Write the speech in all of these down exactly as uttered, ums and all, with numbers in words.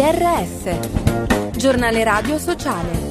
R S, giornale radio sociale.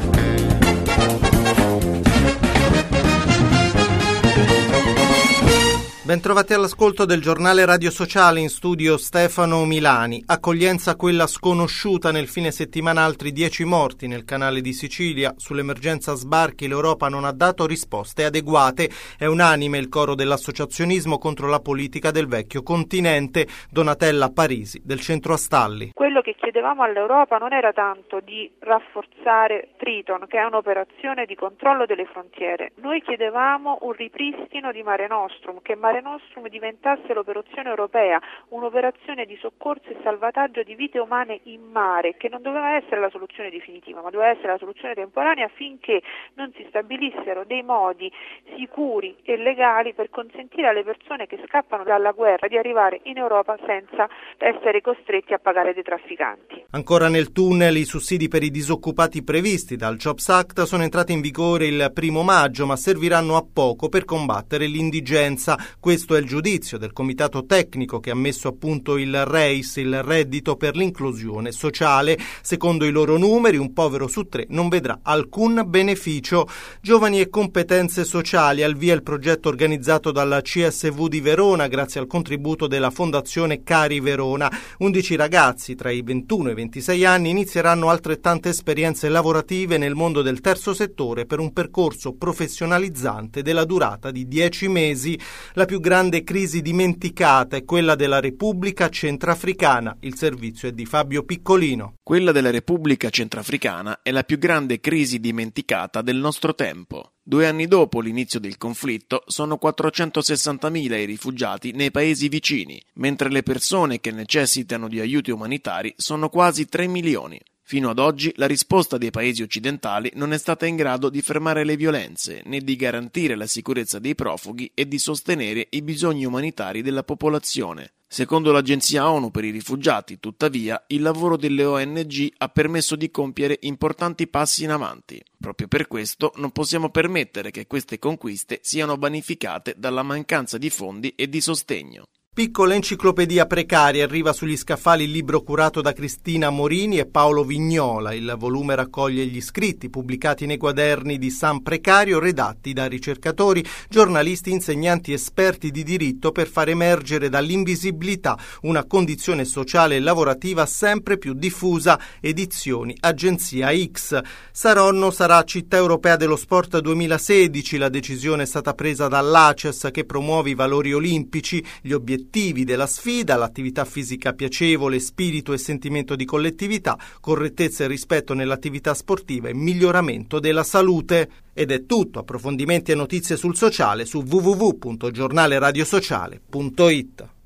Bentrovati all'ascolto del giornale radio sociale, in studio Stefano Milani. Accoglienza quella sconosciuta nel fine settimana, altri dieci morti nel canale di Sicilia. Sull'emergenza sbarchi l'Europa non ha dato risposte adeguate. È unanime il coro dell'associazionismo contro la politica del vecchio continente. Donatella Parisi del centro Astalli. Quello che chiedevamo all'Europa non era tanto di rafforzare Triton, che è un'operazione di controllo delle frontiere. Noi chiedevamo un ripristino di Mare Nostrum, che Mare Nostrum diventasse l'operazione europea, un'operazione di soccorso e salvataggio di vite umane in mare, che non doveva essere la soluzione definitiva, ma doveva essere la soluzione temporanea finché non si stabilissero dei modi sicuri e legali per consentire alle persone che scappano dalla guerra di arrivare in Europa senza essere costretti a pagare dei trafficanti. Ancora nel tunnel, i sussidi per i disoccupati previsti dal Jobs Act sono entrati in vigore il primo maggio, ma serviranno a poco per combattere l'indigenza. Questo è il giudizio del comitato tecnico che ha messo a punto il R E I S, il reddito per l'inclusione sociale. Secondo i loro numeri, un povero su tre non vedrà alcun beneficio. Giovani e competenze sociali, al via il progetto organizzato dalla C S V di Verona grazie al contributo della Fondazione Cari Verona. undici ragazzi tra i ventuno e i ventisei anni inizieranno altrettante esperienze lavorative nel mondo del terzo settore per un percorso professionalizzante della durata di dieci mesi. La più grande crisi dimenticata è quella della Repubblica Centrafricana. Il servizio è di Fabio Piccolino. Quella della Repubblica Centrafricana è la più grande crisi dimenticata del nostro tempo. Due anni dopo l'inizio del conflitto sono quattrocentosessantamila i rifugiati nei paesi vicini, mentre le persone che necessitano di aiuti umanitari sono quasi tre milioni. Fino ad oggi la risposta dei paesi occidentali non è stata in grado di fermare le violenze, né di garantire la sicurezza dei profughi e di sostenere i bisogni umanitari della popolazione. Secondo l'Agenzia ONU per i rifugiati, tuttavia, il lavoro delle O N G ha permesso di compiere importanti passi in avanti. Proprio per questo non possiamo permettere che queste conquiste siano vanificate dalla mancanza di fondi e di sostegno. Piccola enciclopedia precaria, arriva sugli scaffali il libro curato da Cristina Morini e Paolo Vignola. Il volume raccoglie gli scritti pubblicati nei quaderni di San Precario, redatti da ricercatori, giornalisti, insegnanti, esperti di diritto per far emergere dall'invisibilità una condizione sociale e lavorativa sempre più diffusa. Edizioni Agenzia X. Saronno sarà città europea dello sport duemilasedici. La decisione è stata presa dall'A C E S, che promuove i valori olimpici, gli obiettivi della sfida, l'attività fisica piacevole, spirito e sentimento di collettività, correttezza e rispetto nell'attività sportiva e miglioramento della salute. Ed è tutto. Approfondimenti e notizie sul sociale su w w w punto giornale radio sociale punto i t.